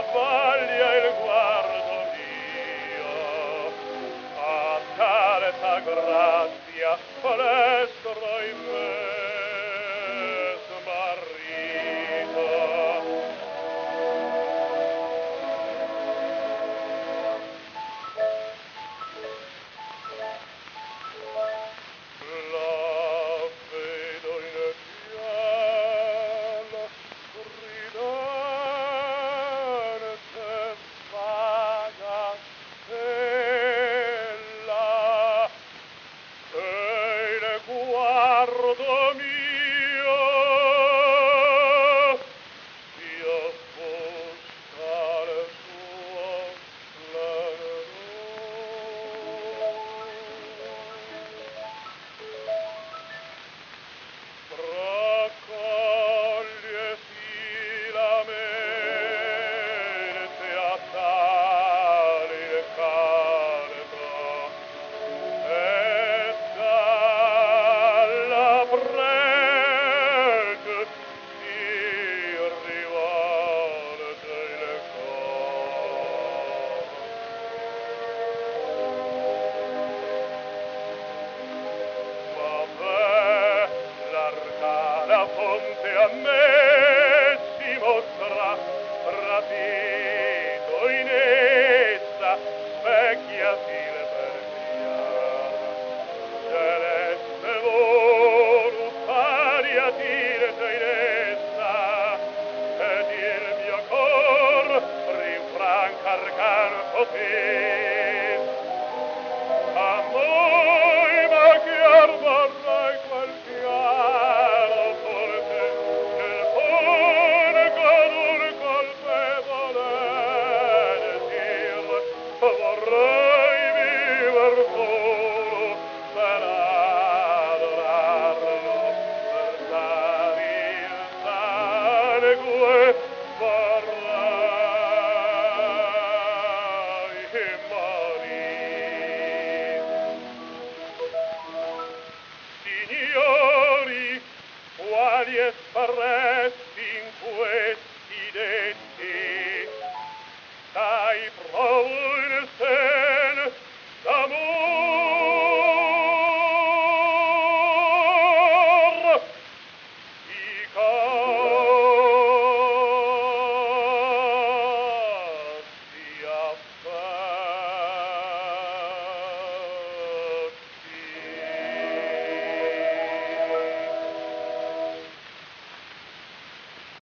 voglia il guardo mio, a carta grazia palestro in me smarrito. La vedo in piano ridente vaga stella e il guardo mio si offusca al suo splendore. Raccogliesi la mente a tale carico e dalla prete si rivolge il cor. La fonte a me si mostra, rapito in essa, specchiati